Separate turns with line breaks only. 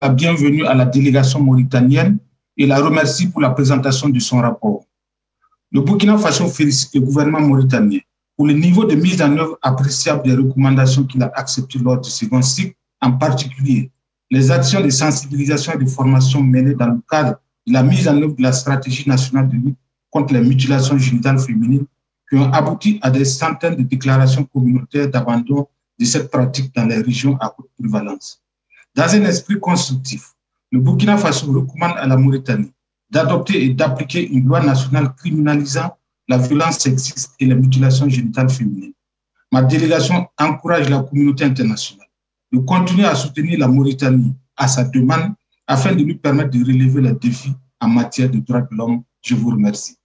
la bienvenue à la délégation mauritanienne et la remercie pour la présentation de son rapport. Le Burkina Faso félicite le gouvernement mauritanien pour le niveau de mise en œuvre appréciable des recommandations qu'il a acceptées lors du second cycle, en particulier les actions de sensibilisation et de formation menées dans le cadre de la mise en œuvre de la stratégie nationale de lutte contre les mutilations génitales féminines qui ont abouti à des centaines de déclarations communautaires d'abandon de cette pratique dans les régions à haute prévalence. Dans un esprit constructif, le Burkina Faso recommande à la Mauritanie d'adopter et d'appliquer une loi nationale criminalisant la violence sexiste et les mutilations génitales féminines. Ma délégation encourage la communauté internationale de continuer à soutenir la Mauritanie à sa demande afin de lui permettre de relever les défis en matière de droits de l'homme. Je vous remercie.